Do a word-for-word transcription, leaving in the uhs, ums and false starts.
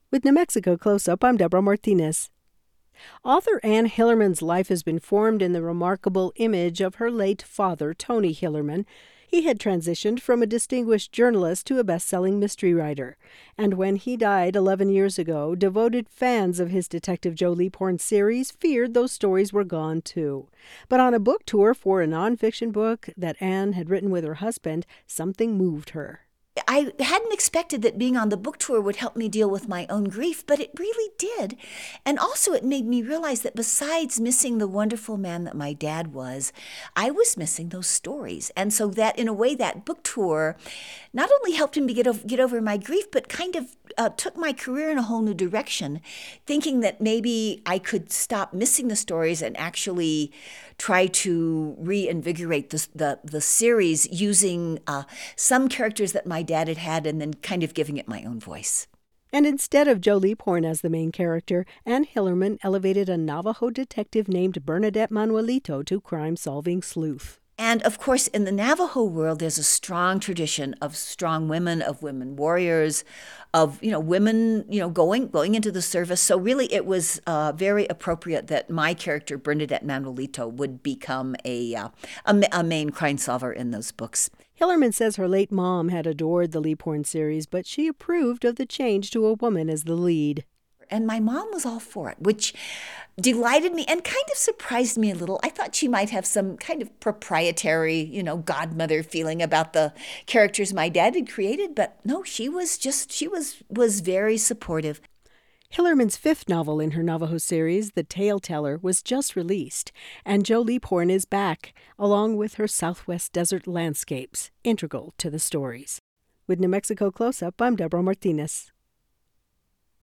With New Mexico Close-Up, I'm Deborah Martinez. Author Anne Hillerman's life has been formed in the remarkable image of her late father, Tony Hillerman. He had transitioned from a distinguished journalist to a best-selling mystery writer. And when he died eleven years ago, devoted fans of his Detective Joe Leaphorn series feared those stories were gone too. But on a book tour for a nonfiction book that Anne had written with her husband, something moved her. I hadn't expected that being on the book tour would help me deal with my own grief, but it really did. And also it made me realize that besides missing the wonderful man that my dad was, I was missing those stories. And so that, in a way, that book tour not only helped me get over, get over my grief, but kind of uh, took my career in a whole new direction, thinking that maybe I could stop missing the stories and actually try to reinvigorate the, the, the series using uh, some characters that my dad had had and then kind of giving it my own voice. And instead of Joe Leaphorn as the main character, Anne Hillerman elevated a Navajo detective named Bernadette Manuelito to crime-solving sleuth. And of course, in the Navajo world, there's a strong tradition of strong women, of women warriors, of, you know, women, you know, going going into the service. So really, it was uh, very appropriate that my character, Bernadette Manuelito, would become a, uh, a, a main crime solver in those books. Hillerman says her late mom had adored the Leaphorn series, but she approved of the change to a woman as the lead. And my mom was all for it, which delighted me and kind of surprised me a little. I thought she might have some kind of proprietary, you know, godmother feeling about the characters my dad had created, but no, she was just, she was, was very supportive. Hillerman's fifth novel in her Navajo series, The Tale Teller, was just released, and Joe Leaphorn is back, along with her Southwest desert landscapes, integral to the stories. With New Mexico Close-Up, I'm Deborah Martinez.